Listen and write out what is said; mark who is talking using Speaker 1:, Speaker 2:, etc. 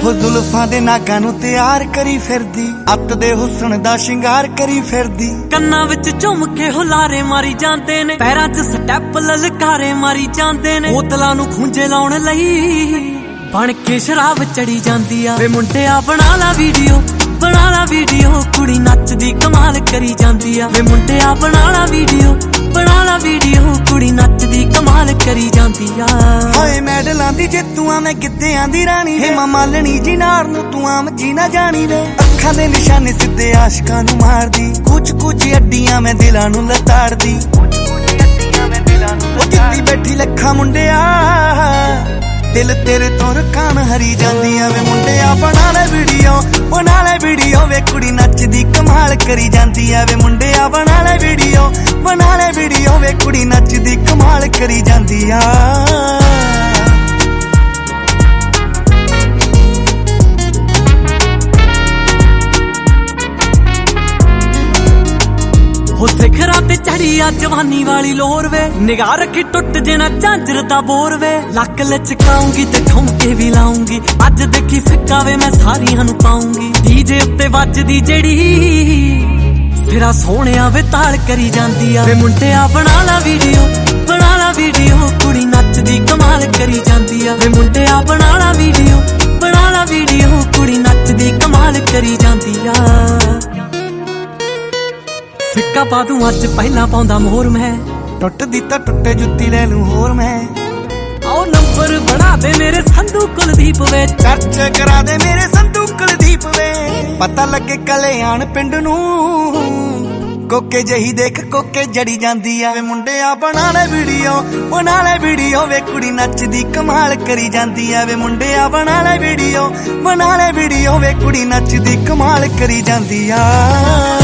Speaker 1: ਹੋ ਜ਼ੁਲਫਾਂ ਦੇ ਨਾਗਾਂ ਨੂੰ ਤਿਆਰ ਕਰੀ ਫਿਰਦੀ, ਅੱਤ ਦੇ ਹੁਸਨ ਦਾ ਸ਼ਿੰਗਾਰ ਕਰੀ ਫਿਰਦੀ।
Speaker 2: ਕੰਨਾਂ ਵਿੱਚ ਝੁੰਮ ਕੇ ਹੁਲਾਰੇ ਮਾਰੀ ਜਾਂਦੇ ਨੇ, ਪੈਰਾਂ 'ਚ ਸਟੈਪ ਲਲਕਾਰੇ ਮਾਰੀ ਜਾਂਦੇ ਨੇ। ਬੋਤਲਾਂ ਨੂੰ ਖੂੰਜੇ ਲਾਉਣ ਲਈ ਬਣ ਕੇ ਸ਼ਰਾਬ ਚੜੀ ਜਾਂਦੀ ਆ। ਵੇ ਮੁੰਡਿਆ ਬਣਾ ਲਾ ਵੀਡੀਓ, ਬਣਾ ਲਾ ਵੀਡੀਓ, ਕੁੜੀ ਨੱਚਦੀ ਕਮਾਲ ਕਰੀ ਜਾਂਦੀ ਆ। ਵੇ ਮੁੰਡਿਆ ਬਣਾ ਲਾ ਵੀਡੀਓ, ਬਣਾ ਲਾ ਵੀਡੀਓ, ਕੁੜੀ ਨੱਚਦੀ ਕਮਾਲ ਕਰੀ ਜਾਂਦੀ ਆ।
Speaker 1: ਹਾਏ ਮੈਡਲਾਂ ਦੀ ਜੇਤੂਆਂ ਮੈਂ ਗਿੱਧਿਆਂ ਦੀ ਰਾਣੀ, ਹੇਮਾ ਮਾਲਣੀ ਜੀ ਨਾਰ ਨੂੰ ਤੂੰ ਆਮ ਜੀ ਨਾ ਜਾਣੀ ਵੇ। ਅੱਖਾਂ ਦੇ ਨਿਸ਼ਾਨੇ ਸਿੱਧੇ ਆਸ਼ਕਾਂ ਨੂੰ ਮਾਰਦੀ, ਕੁਝ ਅੱਡੀਆਂ ਮੈਂ ਦਿਲਾਂ ਨੂੰ ਲਤਾੜਦੀ। ਉਹ ਜਿੱਤੀ ਬੈਠੀ ਲੱਖਾਂ ਮੁੰਡਿਆ, ਦਿਲ ਤੇਰੇ ਤੋਂ ਰਕਾਨ ਹਰੀ ਜਾਂਦੀਆਂ। ਵੇ ਮੁੰਡਿਆ ਬਣਾ ਲੈ ਵੀਡੀਓ, ਬਣਾ ਲੈ ਵੀਡੀਓ, ਵੇ ਕੁੜੀ ਨੱਚਦੀ ਕਮਾਲ ਕਰੀ ਜਾਂਦੀ ਆ। ਵੇ ਮੁੰਡਿਆ ਬਣਾ ਲੈ ਵੀਡੀਓ, ਬਣਾ ਲੈ ਵੀਡੀਓ, ਵੇ ਕੁੜੀ ਨੱਚਦੀ ਕਮਾਲ ਕਰੀ ਜਾਂਦੀ ਆ।
Speaker 2: ਹੋ ਸਿਖਰਾਂ ਤੇ ਚੜੀ ਆ ਜਵਾਨੀ ਵਾਲੀ ਲੋਰ ਵੇ, ਨਿਗਾਹ ਰੱਖੀ ਟੁੱਟ ਜੇ ਨਾ ਝਾਂਜਰ ਦਾ ਬੋਰ ਵੇ। ਲੱਕ ਲਚਕਾਉਂਗੀ ਤੇ ਠੁਮਕੇ ਵੀ ਲਾਉਂਗੀ, ਅੱਜ ਦੇਖੀ ਫਿੱਕਾ ਵੇ ਮੈਂ ਸਾਰੀਆਂ ਨੂੰ ਪਾਉਂਗੀ। ਡੀਜੇ ਉੱਤੇ ਵੱਜਦੀ ਜਿਹੜੀ ਸਿਰਾ ਸੋਹਣਿਆ ਵੇ ਤਾਲ ਕਰੀ ਜਾਂਦੀ ਆ। ਵੇ ਮੁੰਡਿਆ ਬਣਾ ਲਾ ਵੀਡੀਓ, ਬਣਾ ਲਾ ਵੀਡੀਓ, ਕੁੜੀ ਨੱਚਦੀ ਕਮਾਲ ਕਰੀ ਜਾਂਦੀ ਆ। ਵੇ ਮੁੰਡਿਆ ਬਣਾ ਲਾ ਵੀਡੀਓ, ਬਣਾ ਲਾ ਵੀਡੀਓ, ਕੁੜੀ ਨੱਚਦੀ ਕਮਾਲ ਕਰੀ ਜਾਂਦੀ ਆ। ਫਿੱਕਾ ਪਾ ਦੂੰ ਅੱਜ ਪਹਿਲਾਂ ਪਾਉਂਦਾ ਮੋਹਰ ਮੈਂ,
Speaker 1: ਟੁੱਟਦੀ ਤਾਂ ਟੁੱਟੇ ਜੁੱਤੀ ਲੈ ਲੂੰ ਹੋਰ ਮੈਂ।
Speaker 2: ਆਓ ਨੰਬਰ ਬਣਾ ਦੇ ਮੇਰੇ ਸੰਧੂ ਕੁਲਦੀਪ ਵੇ,
Speaker 1: ਚਰਚਾ ਕਰਾ ਦੇ ਮੇਰੇ ਸੰਧੂ ਕੁਲਦੀਪ ਵੇ। ਪਤਾ ਲੱਗੇ ਕਲਿਆਣ ਪਿੰਡ ਨੂੰ, ਕੋਕੇ ਜਹੀ ਦੇਖ ਕੋਕੇ ਜੜੀ ਜਾਂਦੀ ਆ। ਵੇ ਮੁੰਡਿਆ ਬਣਾ ਲੈ ਵੀਡੀਓ, ਬਣਾ ਲੈ ਵੀਡੀਓ, ਵੇ ਕੁੜੀ ਨੱਚਦੀ ਕਮਾਲ ਕਰੀ ਜਾਂਦੀ ਆ। ਵੇ ਮੁੰਡਿਆ ਬਣਾ ਲੈ ਵੀਡੀਓ, ਬਣਾ ਲੈ ਵੀਡੀਓ, ਵੇ ਕੁੜੀ ਨੱਚਦੀ ਕਮਾਲ ਕਰੀ ਜਾਂਦੀ ਆ।